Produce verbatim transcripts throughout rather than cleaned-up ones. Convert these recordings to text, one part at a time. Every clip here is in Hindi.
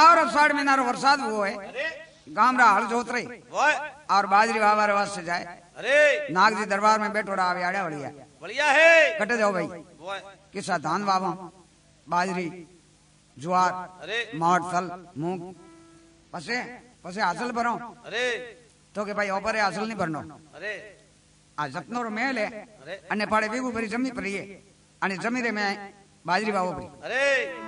और अषाढ़ महीना रो बरसात हुआ है गांव रा हल जोत रही और बाजरी वावर वास्ते जाए अरे नाग जी दरबार में बैठोड़ा आवे आड़ा बढ़िया बढ़िया है कटे जाओ भाई किसा धान वावा बाजरी ज्वार अरे माट तल मूंग पसे पसे हासिल भरो अरे तो के भाई ऊपर हासिल नहीं भरनो अरे आ जतनो रो मेल है अने पाड़े बेगू भरी जमी पड़ी है अने जमी रे में बाजरी वावो पड़ी अरे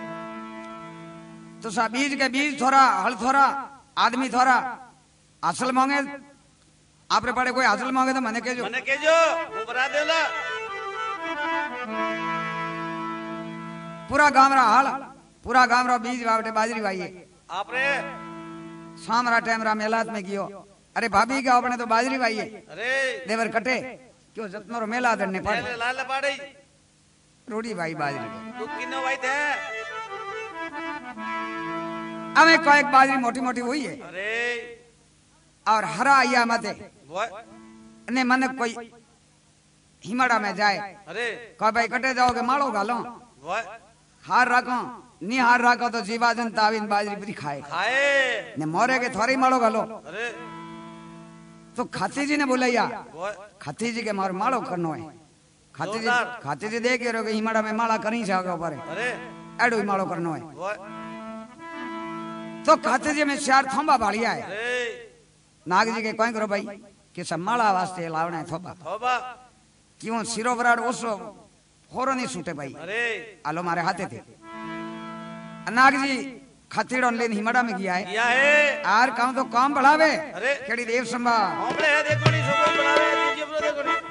तो सा बीज के बीज थोड़ा हल थोड़ा आदमी थोड़ा हासिल मांगे आपरे पाड़े कोई हासिल मांगे तो मने केजो मने केजो वो बरा देला पूरा गांव रा हाल पूरा गांव रा बीज वावटे बाजरी वाई आपरे शाम रा टाइम रा मेलात में गयो अरे भाभी क्या अपने तो बाजरी वाई है अरे देवर कटे क्यों जतनो रो मेला दरने पड़े ले लाल पाड़े रोड़ी भाई बाजरी तू किनो वाई थे हमें कोई बाजरी मोटी मोटी हुई है अरे और हरा आया मते वो ने मन कोई हिमाड़ा में जाए अरे कह भाई कटे जाओगे मालो गालो वो हार रखो नी हार रखो तो जीवा जनता आवीन बाजरी पूरी खाए खाए ने मोरे के थोड़ी मालो गालो अरे तो खाती जी ने बोलैया वो खाती जी के मारो मालो करनो है खाती जी जोरदार। खाती जी देख रहे हो कि हिमाड़ा में माला करी जाओगे ऊपर अरे एडो ही मालो करनो है वो तो खाती जी में चार थंबा बाड़िया है अरे नाग जी के कोई करो भाई कि सब माला वास्ते लावना है थोबा तौबा क्यों सिरो बराड़ ओसो होरो नहीं छूटे भाई अरे आलो मारे हाथे थे नाग जी खतीड़ो लेन हिमाड़ा में गया है किया है आर काम तो काम बढ़ावे अरे केड़ी देव संभा हमले है देखो नी सो कोई बनावे तुझे बरो देखो नी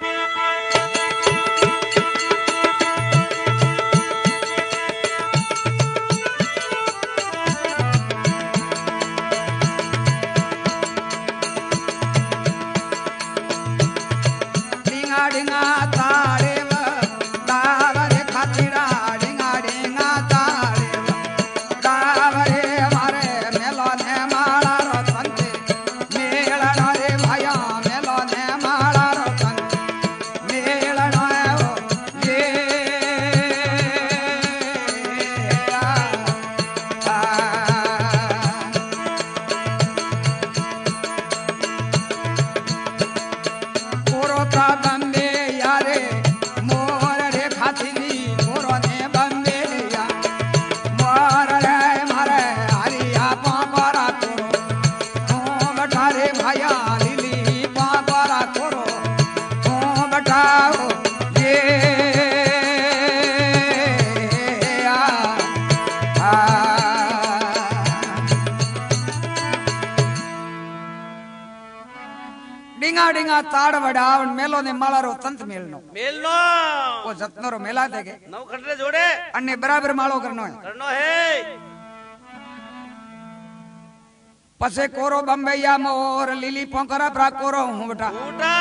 डिंगा डिंगा तारे व दावरे खतीड़ा डिंगा डिंगा तारे व दावरे मारे मेलो ने माला रो तंते मेलना रे भया मेलो ने माला रो तंते मेलना ओ ये आ, आ, कोरो का बम्बे यारे मोर रे खातिनी कोरो ने बम्बे या मोर रे मारे हरिया पापरा कोरो तो बठारे भया लिली पापरा कोरो तो बठाओ ये आ, आ, डिंगा डिंगा ताड़ वडाव मेलो ने माला रो तंत मेलनो मेलनो वो जतनो रो मेला देगे नौ खटरे जोड़े अन्ने बराबर मालो करनो है करनो है पसे कोरो बम्बैया मोर लिली पोंकरा प्रा कोरो हूं बेटा ऊटा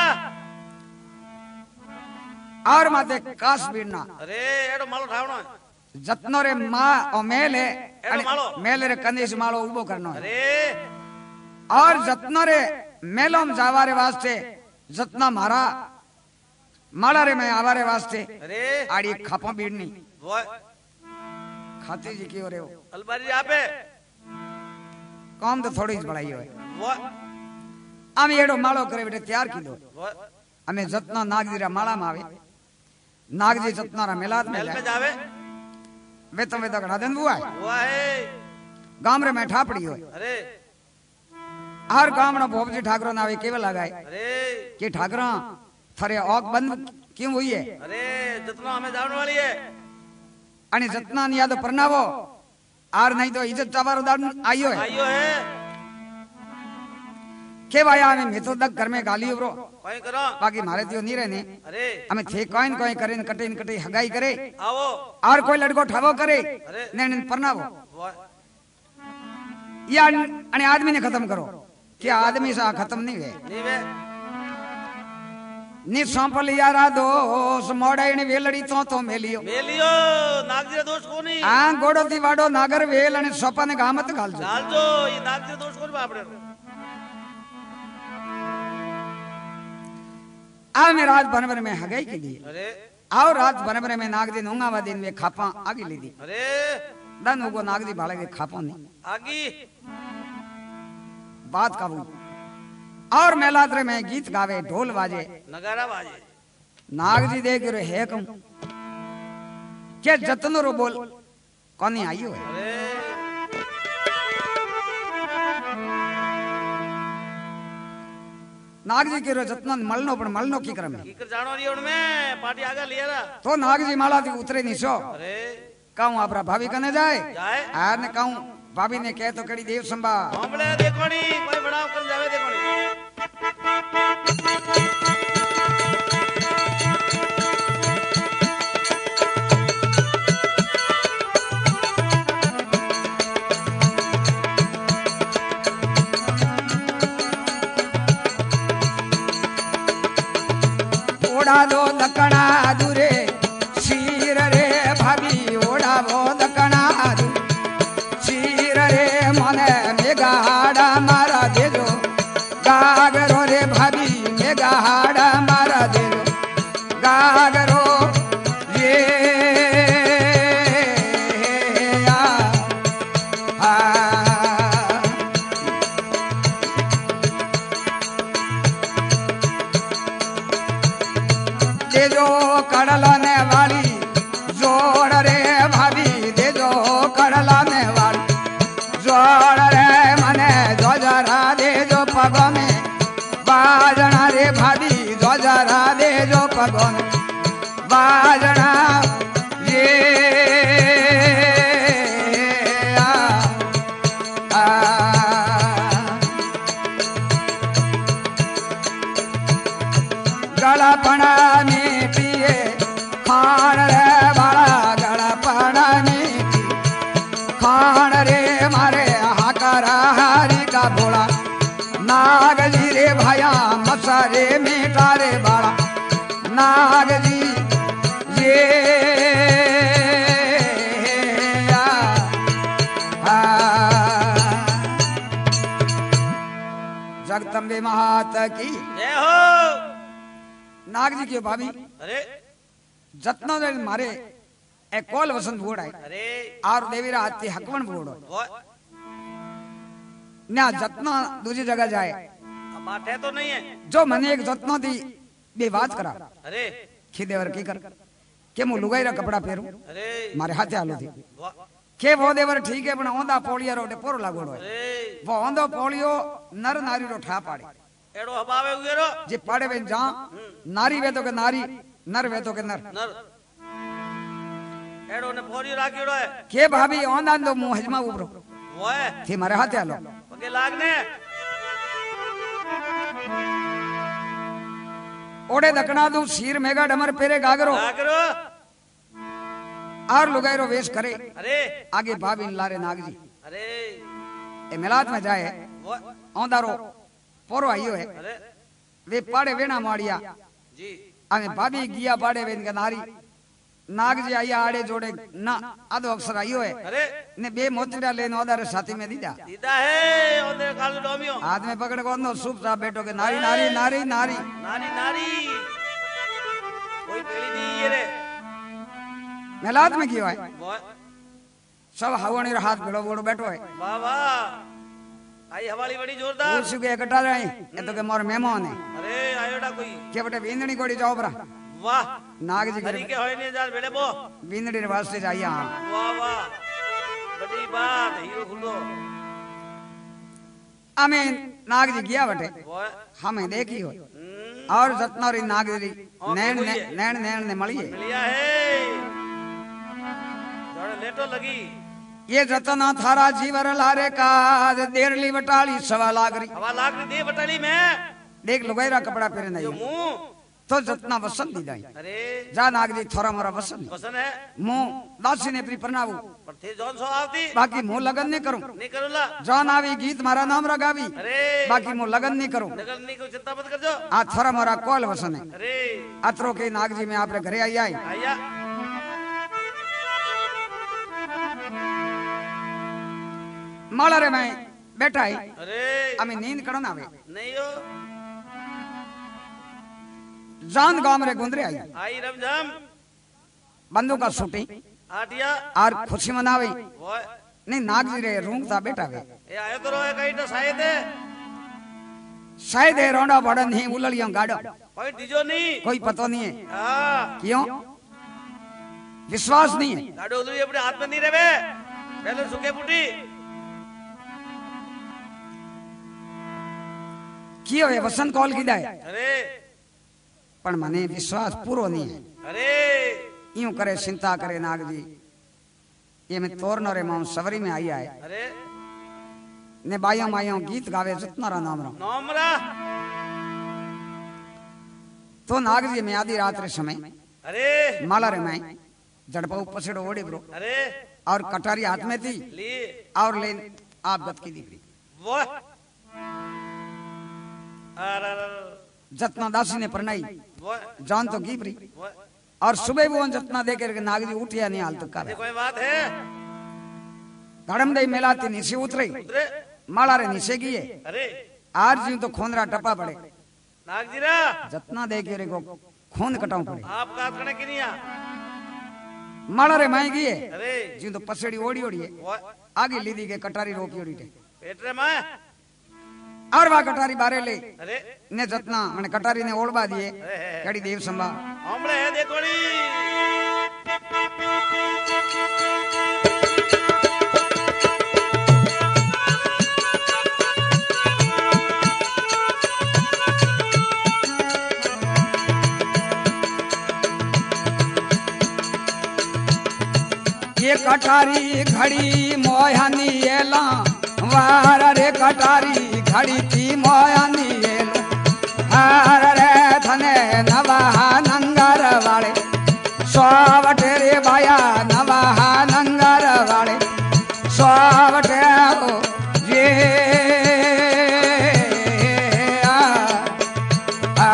और माते कास बीड़ना अरे एडो मालो ठावनो है जतनो रे मां और मेल है एडो मालो मेल रे कंदेश मालो उबो करनो है अरे और जतनो रे मेलोम जावारे वास्ते जतना मारा माला रे मैं आवारे वास्ते अरे आड़ी खापा बीड़नी वो खाती जी की ओरे हो अलबारी यहाँ पे काम तो थोड़ी ही बढ़ाई है वो आम एडो मालो करे बेटे तैयार की दो वो हमें जतना नाग जी रा माला में आवे नाग जी जतना रा मेलात में मेल में जाए जावे वे तो वे तो घड़ा दिन बुआ है वो है गाम रे में ठापड़ी हो अरे हर गाम ना भोपजी ठाकरो ना आवे केवल लगाए अरे कि ठाकरा थरे औक बंद क्यों हुई है अरे जितना हमें जाने वाली है आणि जतना निया तो परनावो आर नहीं तो इज्जत चावारो दान आइयो है आइयो है के भाई हमें मैं तो दक घर में गाली ब्रो कोई करो बाकी मारे दियो नहीं रहने अरे हमें थे कोइन कोई करे न कटे न कटे हगाई करे आओ और कोई लड़को ठावो करे अरे ने ने परनावो वो या आणि आदमी ने खत्म करो क्या आदमी सा खत्म नहीं है नहीं वे नि सौंपल यारा दोस मोड़े ने वेलड़ी तो तो मेलियो मेलियो नागजी दोष को नहीं आ गोड़ो ती वाडो नागर वेल आणि सोपाने गामत घालजो डाल जो ये नागजी दोष को नहीं बापड़े आ में रात बनबर में हगाई की दी अरे आओ रात बनबर में नाग दिन होंगा दिन में खापा आगे ली दी अरे दन उगो नागजी भाले के खापो नहीं आगी बात का वो और मेलाद्रे में गीत गावे ढोल बाजे नगारा बाजे नागजी देख रे है कहूं के जतनो रो बोल कोनी आयो है अरे नागजी के रो जतनो मलनो पण मलनो की करम है कीकर जानो रही उनमें पार्टी आगे लिया रा तो नागजी माला थी उतरे नहीं सो अरे कहूं आपरा भाभी कने जाए जाए आर ने कहूं भाभी ने कहे तो कड़ी देव संभा हमले देखो नी कोई बड़ा कर जावे देखो नी ओढ़ा दो दकना दूरे शीर रे भाभी ओढ़ा वो दकना दू शीर रे मने मेगा हाड़ा मारा दे दो गागरो रे भाभी मेगा हाड़ा मारा दे दो गागरो ये आ, आ, दे दो कड़लाने वाली जोड़ रे भाभी दे दो कड़लाने वाली जोड़ रे मने जो जरा दे जो पगों में बाजना रे भाभी जो जरा दे जो पगों में बाजना ये आ, आ, गला पड़ा में पिए खान रे बाला गला पड़ा में खान रे मारे हाकारा हारी का भोला नागजी रे भाया मसारे मेटा रे बाला नागजी ये आ, आ, जगदम्बे महात की जय हो नागजी की भाभी अरे जतनो दिन मारे ए कोल वसंत बोड़ है अरे और देवीरा हाथी हकवन बोड़ वो ना जतना दूसरी जगह जाए अब बात है तो नहीं है जो मने एक जतनो दी बेवाज करा अरे खिदेवर की कर के मु लुगाई रा कपड़ा पहरू अरे मारे हाथे आलो थी वाह के वो देवर ठीक है पण ओंदा पोलिया रोटे पोरो लागोड़ो है अरे वो ओंदो पोलियो नर नारी रो ठा पाड़े एड़ो हबावे हुए रो जे पाड़े वे जा नारी वे तो के नारी नर वे तो के नर नर एड़ो ने फोरी राखीड़ो है के भाभी ओंदा दो मु हजमा उबरो वो है थी मारे हाथे आलो पगे लागने ओड़े दकना दू शीर मेगा डमर पेरे गागरो राखरो और लुगाईरो वेश करे अरे आगे भाभी लारे नागजी अरे ए मिलाद में जाए वो औंदारो पोरो आयो है अरे वे पाड़े वेना माड़िया जी आगे भाभी गिया पाड़े वेन के नारी नागजी आया आड़े जोड़े ना आधो अक्षर आयो है अरे ने बे मोतिया लेने ओदारे साथी में दीदा दीदा है ओंदे काल डोमियो हाथ में पकड़ को नो सूप सा बैठो के नारी नारी नारी नारी नारी नारी कोई पेड़ी नहीं ये रे मिलाद में कियो है वो सब हवणी रो हाथ भिड़ो बोड़ो बैठो है वाह वाह आई हवाली बड़ी जोरदार उसी के इकट्ठा रहे ये तो के मोर मेहमान है अरे आयोडा कोई के बटे बींदनी कोड़ी जाओ बरा वाह नागजी हरी के के होय नहीं जाल बेड़े बो बींदड़ी रे वास्ते जाइया हां वाह वाह बड़ी बात हीरो खुलो हमें नागजी गया बटे वो हमें देखी हो हम्म, और जतनोरी नागरी नैन ने- नैन नैन ने मળી है मिलिया है जोड़े लेटो लगी ये जतना थारा जीवर लारे का देरली बटाली सवा लागरी हवा लाग दे बटाली में देख लुगाईरा कपड़ा पहरे जो नहीं मुंह तो जतना वसन दी जाए अरे जा नागरी थोड़ा मोरा वसन पसंद है मुंह दासी ने प्री प्रणावू पर थे जौन सो आवती बाकी मुंह लगन नहीं करूं नहीं करूला जान आवी गीत मारा नाम रगावी अरे बाकी मुंह लगन नहीं करूं नगर नहीं को चिंता मत कर जो आ थोड़ा मोरा कॉल वसन है अरे अतरो के नागजी में आपरे घरे आई आई आया माला रे मैं बैठा है अरे हमें नींद कड़न आवे नहीं हो जान गांव रे गुंदरे आई आई रमझम बंदूका छूटी आटिया और खुशी मनावे वो नहीं नाग जी रे रूंगता बैठा वे ये आयो तो रोए कहीं तो शायद है शायद है रोंडा बड़ा नहीं उललियों गाड़ो कोई डीजो नहीं कोई पता नहीं है हाँ क्यों विश्वास नहीं है गाड़ो उधर अपने हाथ में नहीं रहे पहले सुखे पुटी क्यों है वसंत कॉल की दाए अरे पर मने विश्वास पूरो नहीं है अरे यूं करे चिंता करे नाग जी ये में तोर नरे मां सवरी में आई आए अरे ने बायों मायों गीत गावे जितना रा नाम रो नोमरा तो नाग जी में आधी रात रे समय अरे माला रे मैं जड़पाऊ पसेड़ो ओड़ी ब्रो अरे और कटारी हाथ में थी ली और ले आप गत की दिखरी वो अरे जतना दासी ने परनाई वो जान तो गिबरी वो और सुबह वो जतना दे के नाग जी उठिया नहीं हाल तक ये कोई बात है धड़म दे मिलाती नीचे उतरे उतरे माला रे नीचे गिए अरे आज जी तो खोंदरा टपा पड़े नागजीरा जतना दे के रे को खून कटाऊ पड़े आप बात करने की नहीं आ माला रे माई गिए अरे जी तो पसेड़ी ओड़ी ओड़ी है वो आगे लीदी के कटारी रोकी ओड़ी टे पेट रे मैं और वा कटारी बारे ले अरे ने जतना मैंने कटारी ने ओढ़बा दिए कड़ी देव संभा हमले है देखोड़ी ये कटारी घड़ी मोहनी एला वार रे कटारी घड़ी थी मोहनी एलो हार रे धने नवाहा नंगर वाले सोवटे रे बाया नवाहा नंगर वाले सोवटे हो ये आ, आ,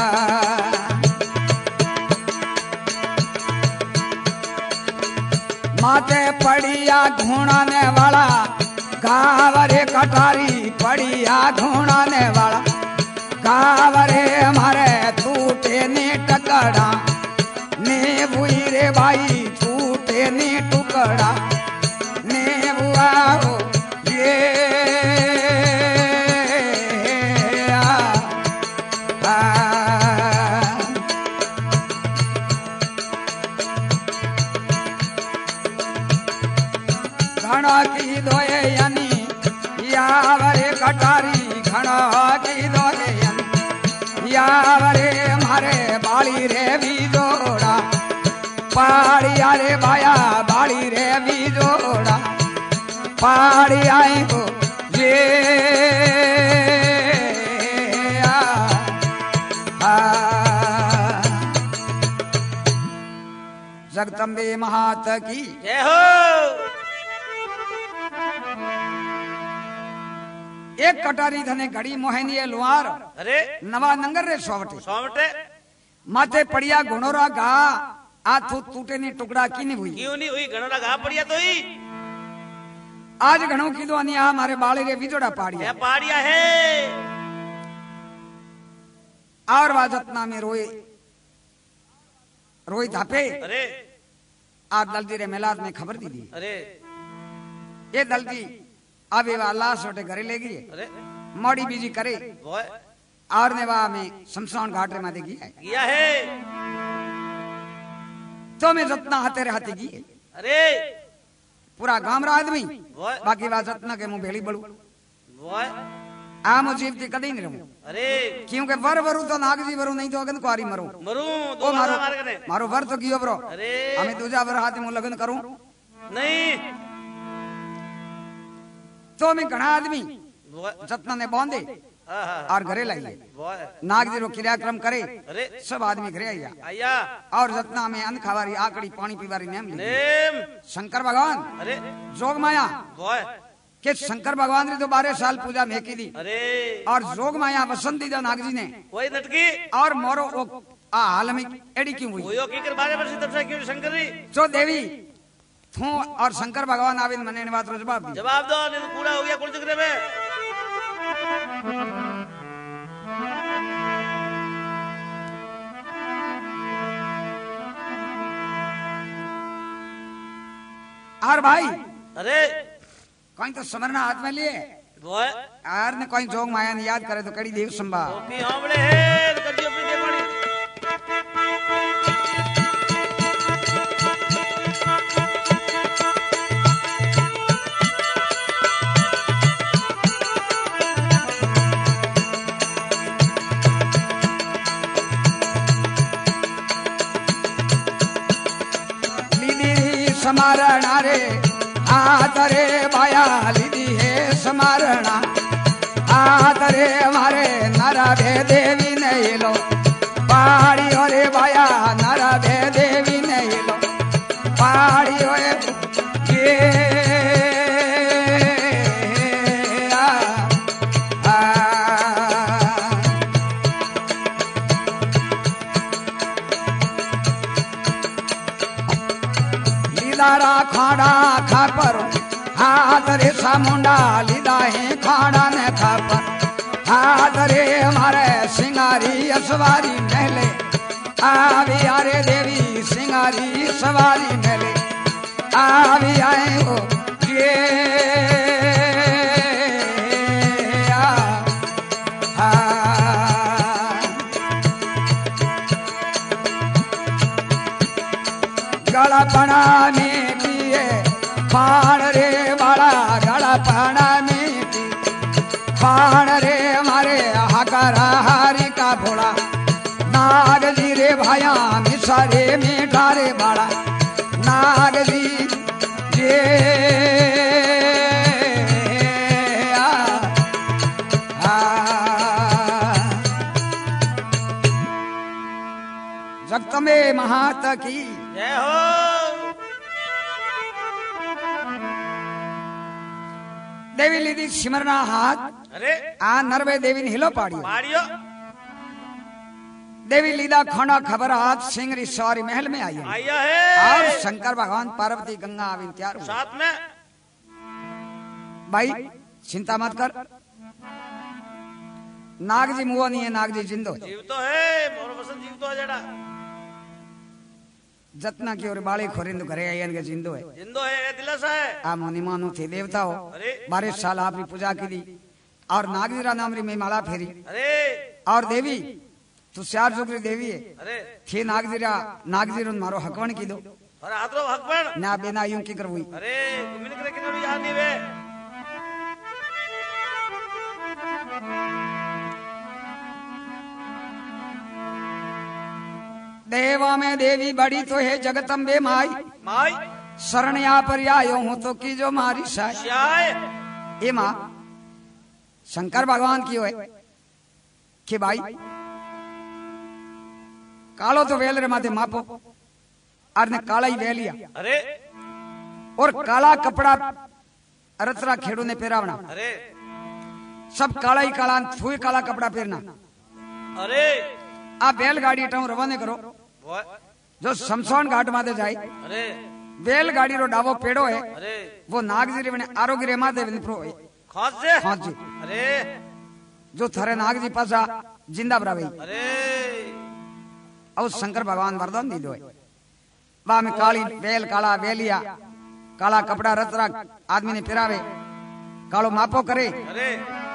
माते पड़िया ढूंढने वाला गावरे कटारी पड़िया ढूंढने वाला गावरे हमारे टूटे ने टकड़ा ने बुई रे भाई टूटे ने टुकड़ा ने बुआ हो ये आ, आ, घड़ा की दोए यानी यावरे कटारी घड़ा की दोए यानी यावरे मारे बाली रे भी जोड़ा पाड़ी आरे बाया बाली रे भी जोड़ा पाड़ी आए को ये आ, आ, जगदम्बे महात की जय हो एक कटारी धने घड़ी मोहनी है लुहार अरे नवा नंगर रे सोवटे सोमटे माथे पड़िया घुनोरा गा आथू टूटे ने टुकड़ा की नहीं हुई क्यों नहीं हुई घणोरा घा पड़िया तो ही आज घणों की दो अनिया हमारे बाले रे विजोड़ा पाड़िया ये पाड़िया है और वाजतना में रोए रोई धापे अरे आज दलदी रे मेलाद में खबर दी दी अरे ये दलदी अब ये लाश छोटे घरे ले गई अरे मोड़ी बीजी करे वो और ने वहां में शमशान घाट रे माते गई है गया है तो में जतना हाथे रे हाथे गई अरे पूरा गांव रा आदमी वो बाकी बात जतना के मुंह भेली बड़ू वो आम जीवती कदी नहीं रहूं अरे क्योंकि वर वरु तो नाग जी वरु नहीं तो अगन कुआरी मरो मरू ओ दो मारो मार मार करे मारो वर तो कियो ब्रो अरे हमें दूजा वर हाथ में लगन करूं नहीं तो में घना आदमी वो जतना ने बांधे आहा और घरे लाइए वो नाग जी रो क्रियाक्रम करे अरे सब आदमी घरे आया आया और जतना में अन्न खावारी आकड़ी पानी पीवारी नेम ली नेम शंकर भगवान अरे जोग माया वो के शंकर भगवान ने तो बारह साल पूजा में की दी अरे और जोग माया वसंत दी नाग जी ने कोई नटकी और मोरो वो आ हाल में एड़ी क्यों हुई वो की कर बारे पर सिद्धम से क्यों शंकर जी जो देवी थू और शंकर भगवान आविन मने ने बात रो जवाब दी जवाब दो नहीं तो पूरा हो गया कुल जिक्र में और भाई अरे कोई तो समरना हाथ में लिए वो है यार ने कोई जोग माया ने याद करे तो कड़ी देव संभा ओपी हमले है कर दियो अपनी देवानी समारणा रे आतरे बाया लीदी है समारणा आतरे मारे नरभे देवी नहीं लो पहाड़ी ओरे बाया नरभे देवी नहीं लो पहाड़ी ओरे ये आ, आ, लीलारा खाड़ा खापर हाथ रे सामुंडा लीदा है खाड़ा ने खापर हाथ रे हमारे सिंगारी सवारी महले आवी आरे देवी सिंगारी सवारी महले आवी आए हो ये आ, आ, गला पना में पिए पाण रे वाला गला पना में पी पाण रे हमारे हकरा हारी का भोला नाग जी रे भाया मिसारे में ढारे बाड़ा नाग जी ये आ, आ, जगतमे महात की जय हो देवी लीधी सिमरना हाथ अरे आ नरवे देवी ने हिलो पाड़ियो मारियो देवी लीदा खड़ा खबर हाथ सिंगरी सवारी महल में आई है आया है और शंकर भगवान पार्वती गंगा आवी तैयार हुए साथ में भाई चिंता मत कर नाग जी मुआ नहीं है नाग जी जिंदो है जीव तो है मोर बसन जीव तो है जड़ा जतना की और बाली खोरिंद घरे आयन के जिंदो है जिंदो है ये दिलस है आ मुनि मानो थे देवता हो अरे बारह साल आपकी पूजा की दी और नागजीरा नाम री में माला फेरी अरे और देवी तू चार जोगरी देवी है अरे थे नागजीरा नागजीरो मारो हकवण की दो अरे हाथरो हकबण ना बिना यूं की करवई अरे मिन करे किनो याद नहीं वे देवा में देवी बड़ी तो है जगतम्बे माई माई शरण या पर आयो हूं तो की जो मारी साय शाय ए माँ शंकर भगवान की है कि भाई कालो तो वेल रे माथे मापो और ने काला ही वेलिया अरे और काला कपड़ा अरतरा खेड़ू ने पेरावना अरे सब काला ही काला फुई काला कपड़ा पहनना अरे आप बैलगाड़ी टाऊ रवाने करो वो जो शमशान घाट माते जाए अरे बैलगाड़ी रो डावो पेड़ो है अरे वो नागजी रे आरोग्य रे माते विप्रो है खास से हाँ जी अरे जो थारे नाग जी पासा जिंदा बराबई अरे और शंकर भगवान वरदान दी दो है वहां में काली बैल काला बैलिया काला कपड़ा रतरा आदमी ने पिरावे कालो मापो करे अरे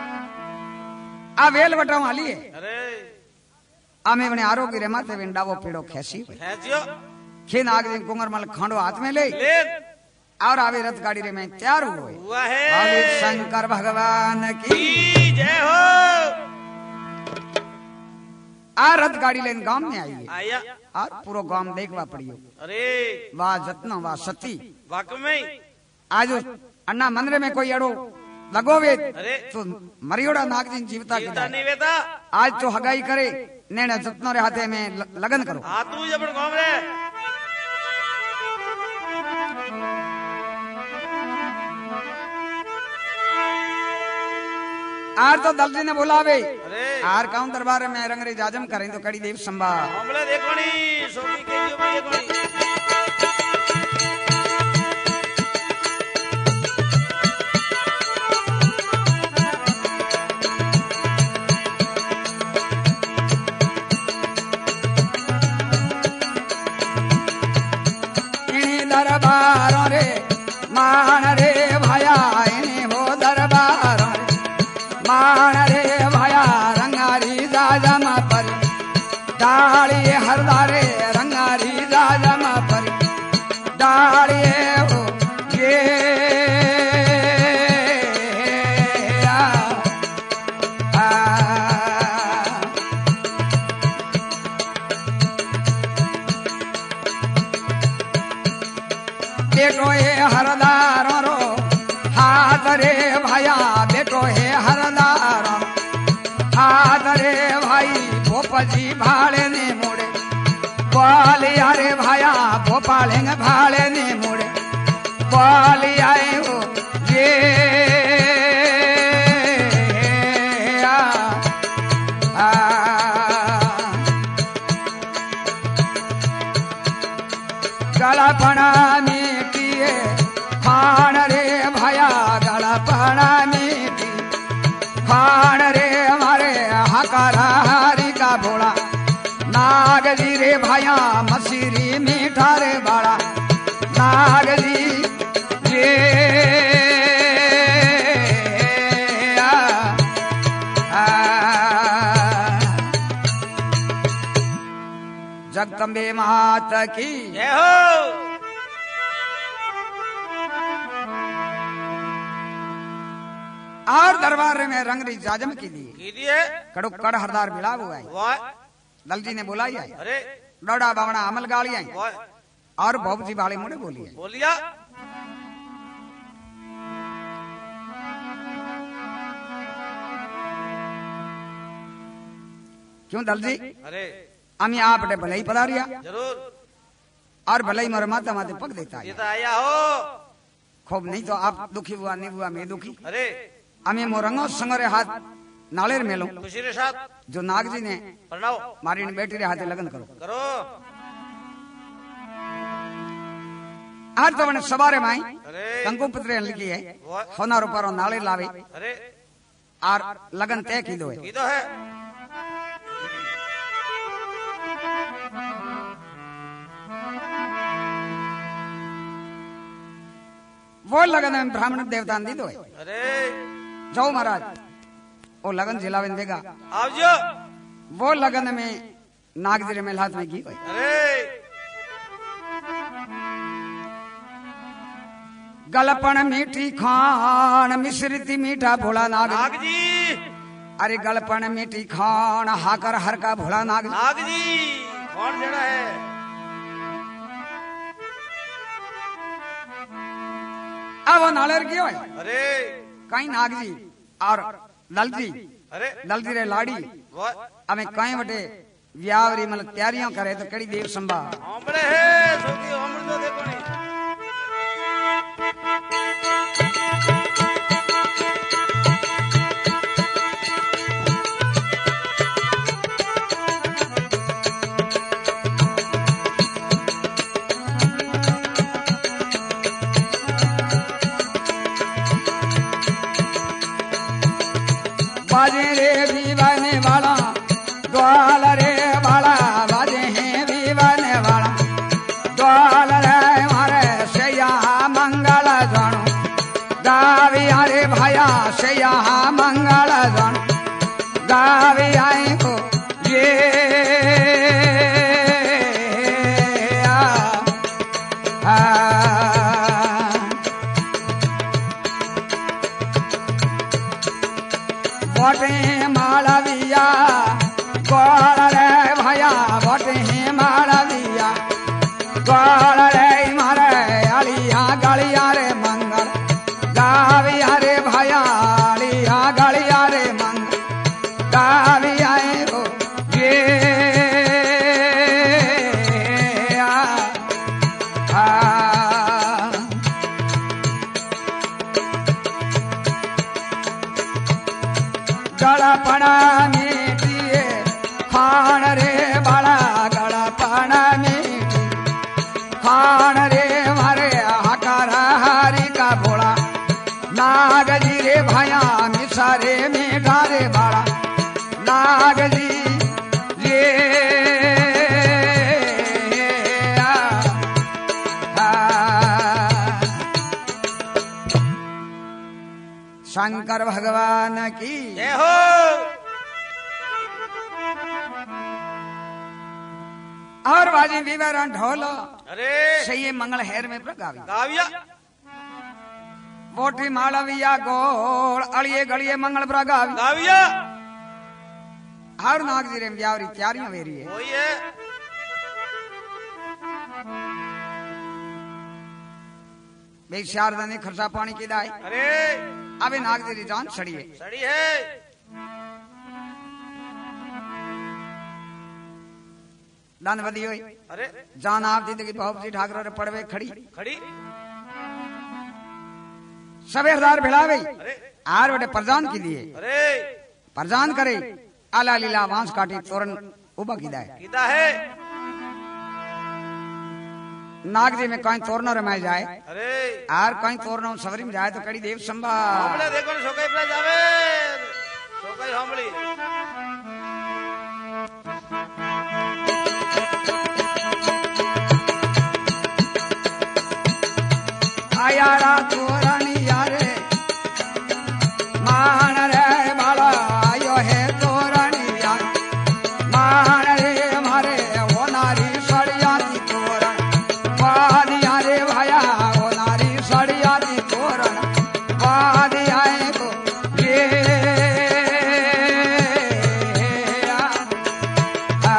आ वेल बटाऊ हाली है अरे आमे बने आरोग्य रे माते विन डावो पेड़ो खेसी खेचियो खे नाग जी कुंगर मल खांडो हाथ में ले ले और आवे रथ गाड़ी रे में तैयार हुए हुआ है बोले शंकर भगवान की की जय हो आ रथ गाड़ी लेन गांव में आई है आया और पूरा गांव देखवा पड़ियो अरे वाह जतना वाह सती वाकई में आज अन्ना मंदिर में कोई अड़ो लगोवे अरे तो मरियोड़ा नाग जी जीवता के जीवता जाए। नहीं वेता आज तो हगाई करे नेने जतनो रे हाथे में ल- लगन करो हाथ तू जबड़ घूम रे आर तो दलजी ने बुलावे अरे आर काउं दरबार में रंगरे जाजम करें तो कड़ी देव संभाल हमले देखोनी सोनी के जो में देखोनी इन्हीं दरबारों रे मान रे भाया इन्हें हो दरबार मान रे भाया रंगारी जाजम पर डालिए हरदारे रंगारी जाजम पर डालिए हो ये आ, आ, बेटो हे हरदार रो हाथ रे भाया बेटो हे हरदार हाथ रे भाई भोपजी भाड़े ने मोड़े बोली अरे भाया भोपालेंग भाड़े ने मोड़े बोली आए हो ये आ, आ, गड़पना मिटिए खान रे भाया गड़पना मिटी खान रे हमारे हकारा हरी का भोला नागजी रे भाया मसीरी मीठा रे बाड़ा नागजी ये आ, आ, जगदम्बे माता की जय हो। और दरबार में रंगरी जाजम की दी कीजिए कड़ो कड़ हरदार मिला हुआ है वाह दलजी ने बोला ही है अरे डोडा बावड़ा अमल गाली आई वाह और बाबूजी वाले मुड़े बोली है बोलिया क्यों दलजी अरे हम आप भले ही पधारिया जरूर और भले ही मोर माता माते पग देता ये है तो आया हो खूब नहीं तो आप दुखी हुआ नहीं हुआ मैं दुखी अरे हमें मोरंगो संगरे हाथ नालेर मेलो खुशी के साथ जो नाग जी ने प्रणाम मारी ने बेटी रे हाथे लगन करो करो आज तो मैंने सवारे माई अरे कंकु पुत्र लिखी है वाह होना ऊपर नाले लावे अरे और लगन तय की दो है की तो है वो लगन में ब्राह्मण देवता दी दो है अरे जाओ महाराज वो लगन जिलावे देगा आप जो वो लगन में नागजी में हाथ में घी हुई अरे गलपन मीठी खान मिश्रिति मीठा भोला नाग नाग जी अरे गलपन मीठी खान हाकर हर का भोला नाग नाग जी कौन जड़ा है अब वो नालेर की हुई अरे कहीं नाग जी और दलजी अरे दलजी रे लाड़ी वाह हमें कहीं बटे व्यावरी मतलब तैयारियां करे तो कड़ी देव संभा हमरे है सोकी हमरे तो देखो नहीं बाजे रे विवाने वाला द्वाल रे वाला बाजे हैं विवाने वाला द्वाल रे मारे सैया मंगल जन गावी अरे भाया सैया मंगल जन गावी आए को ये आ, आ, बटे मालविया गोल रे भैया बटे मालविया गोल रे मारे अलिया गलिया रे मंगल गाविया रे भैया अलिया गलिया रे मंगल गाविया हो ये आ, आ, गड़पना मीटिए खान रे बड़ा गड़पना मीटी खान रे मारे हकारा हरी का भोला नाग जी रे भाया मिसारे मीठा रे बड़ा नाग जी ये आ, आ, शंकर भगवान की जय हो। और बाजी विवरण ढोलो अरे सही मंगल हेर में प्रगावी गाविया बोटी मालविया गोल अड़िए गड़िए मंगल प्रगावी गाविया हर नाग जी रेम जावरी त्यारियां वेरी है वही है। भाई शारदा ने खर्चा पानी की दाई अरे अबे नाग जी जान सड़ी है सड़ी है। दान बदी हुई अरे जान आप दी की बहुत सी ठाकर पड़वे खड़ी खड़ी सबे हजार भिड़ावे अरे आर बटे प्रजान की दिए अरे प्रजान करे आला लीला वांस काटी तोरण उबा की दाए गीता है। नाग जी में कहीं तोरना रमाय जाए अरे आर कहीं तोरना सवरी में जाए तो कड़ी देव संभा हमले देखो सोकाई पे जावे सोकाई हमली आयारा तोरणी यारे मान रे बाला आयो है तोरणी यार मान रे मारे वो नारी सड़िया दी तोरण वादिया रे भाया वो नारी सड़िया दी तोरण वादिया को ये आ,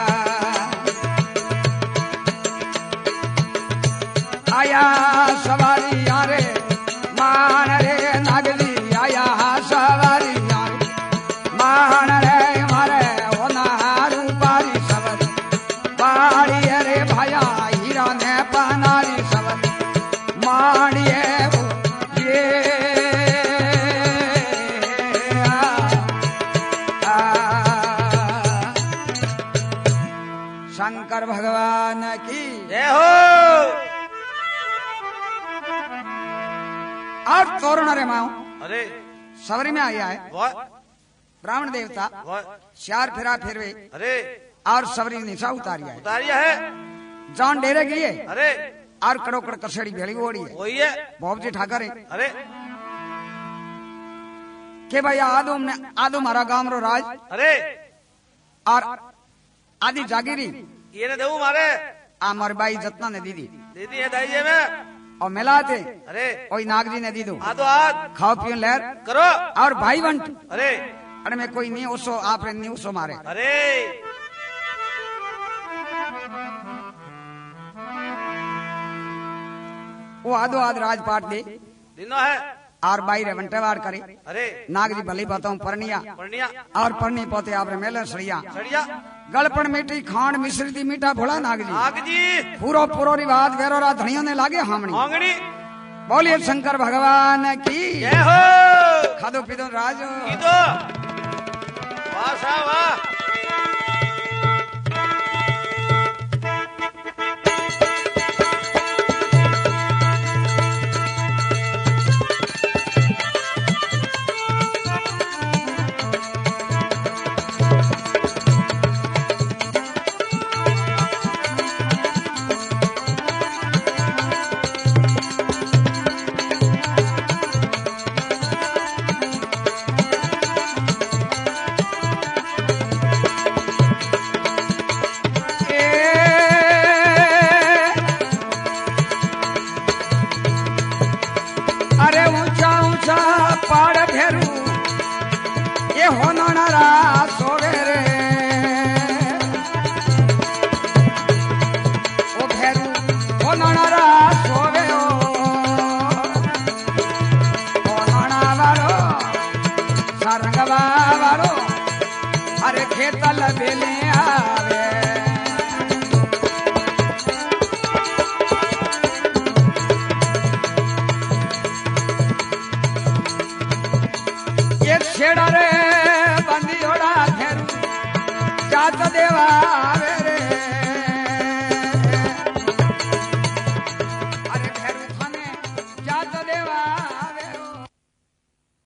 आया सवारी यारे मान रे नागली आया सवारी यारे मान रे मारे वो नारू पारी सवारी पाड़ी रे भाया हीरा ने पहनारी सवारी माड़िए वो ये आ, आ, शंकर भगवान की जय हो। और तोरण रे माओ अरे सवरी में आया है वाह ब्राह्मण देवता वाह चार फेरा फिरवे अरे और सवरी निशा उतारिया है उतारिया है। जान डेरे गई है अरे और कड़ोकड़ कसड़ी भेड़ी ओड़ी है वही है। बहुत जी ठाकर है अरे के भाई आदो ने आदो मारा गांव रो राज अरे और आदि जागीरी ये ने देऊ मारे आ मार बाई जतना ने दीदी दीदी है दाइजे में और मिलाते अरे ओई नागजी ने दी दो आ तो हाथ खाओ पियो लहर करो और भाई बंट अरे अरे में कोई नहीं उसो आप नहीं उसो मारे अरे वो आदो आद राजपाट दे दिनो है। और बाई रे बंटेवार करे अरे नाग जी भली बताऊं परनिया पर्णिया और परनी पोते आपरे मेले सड़िया सड़िया गलपण मीठी खांड मिश्री दी मीठा भोला नाग जी नाग जी पूरो पूरो रिवाज वेरोरा धनियों ने लागे हामणी मांगनी बोलिए शंकर भगवान की जय हो। खादो पीदो राजो की तो वाह सा वाह। अरे ऊंचा ऊंचा पाड़ भेरू ये होनारा सोवे रे ओ भेरू होनारा सोवे ओ होनारा वारो सरंगवा वारो अरे खेतल बेले आवे